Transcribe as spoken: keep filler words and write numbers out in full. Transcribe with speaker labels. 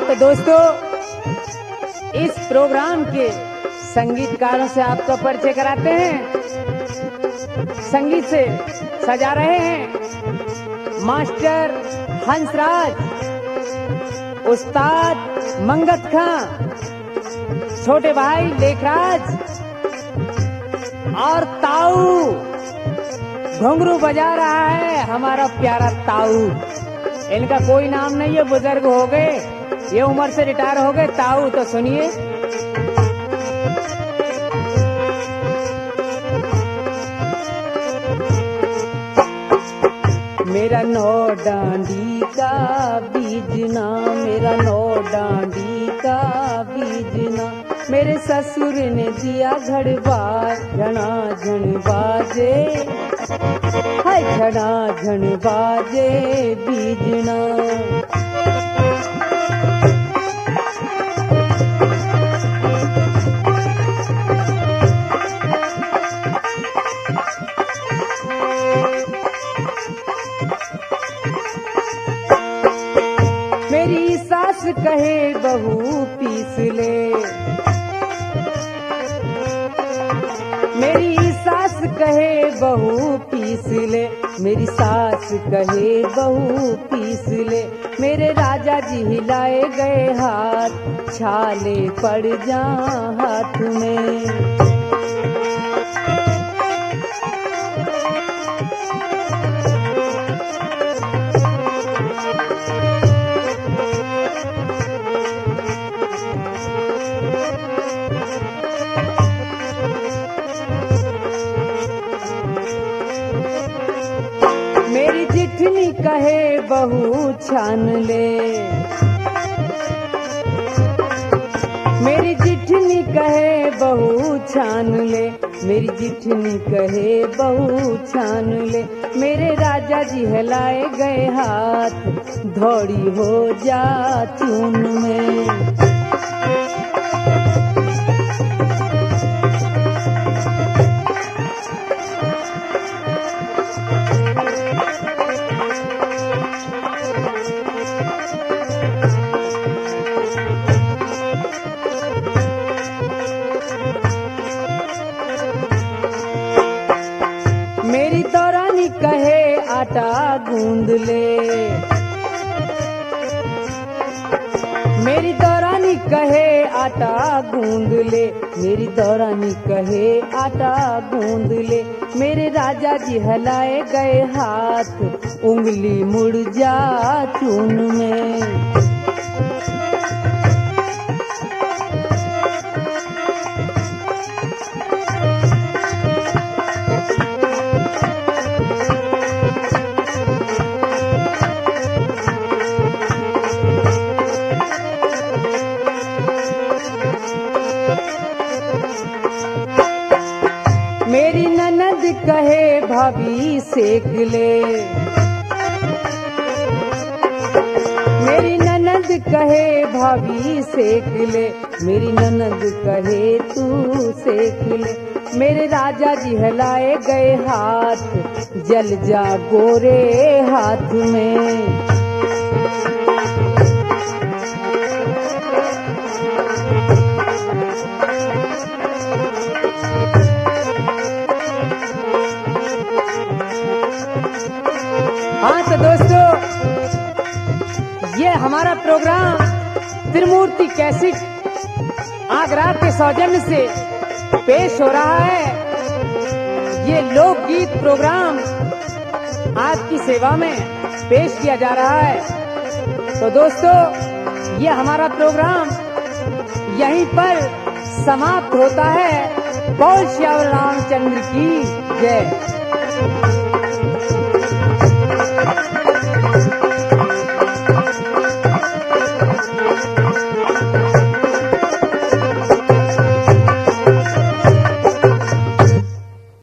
Speaker 1: तो दोस्तों, इस प्रोग्राम के संगीतकारों से आपका परिचय कराते हैं। संगीत से सजा रहे हैं मास्टर हंसराज, उस्ताद मंगत खां, छोटे भाई लेखराज और ताऊ घुंघरू बजा रहा है हमारा प्यारा ताऊ। इनका कोई नाम नहीं है, बुजुर्ग हो गए, ये उम्र से रिटायर हो गए। ताऊ तो सुनिए। मेरा नौ डांडी का बीजना, मेरा नौ डांडी का बीजना, मेरे ससुर ने दिया घड़वा, झना झन बाजे, हाय झना झन बाजे बीजना। मेरी सास कहे बहू पीस ले, मेरी सास कहे बहू पीस ले, मेरी सास कहे बहू पीस ले, मेरे राजा जी हिलाए गए हाथ, छाले पड़ जा हाथ में। मेरी जिठनी कहे बहू छान ले, मेरी जिठनी कहे बहू छान ले, मेरी जिठनी कहे बहू छान ले, मेरे राजा जी हिलाए गए हाथ, धौड़ी हो जा चून में। मेरी दौरानी कहे आटा गूंद ले, मेरी दौरानी कहे आटा गूंद ले, मेरी दौरानी कहे आटा गूंद ले, मेरे राजा जी हिलाए गए हाथ, उंगली मुड़ जा चून में। मेरी ननद कहे भाभी सेक ले, मेरी ननद कहे भाभी सेक ले, मेरी ननद कहे तू सेक ले, मेरे राजा जी हिलाए गए हाथ, जल जा गोरे हाथ में। हाँ तो दोस्तों, ये हमारा प्रोग्राम त्रिमूर्ति कैसेट आगरा के सौजन्य से पेश हो रहा है। ये लोकगीत प्रोग्राम आपकी सेवा में पेश किया जा रहा है। तो दोस्तों, ये हमारा प्रोग्राम यहीं पर समाप्त होता है। बोल श्याम रामचंद्र की जय।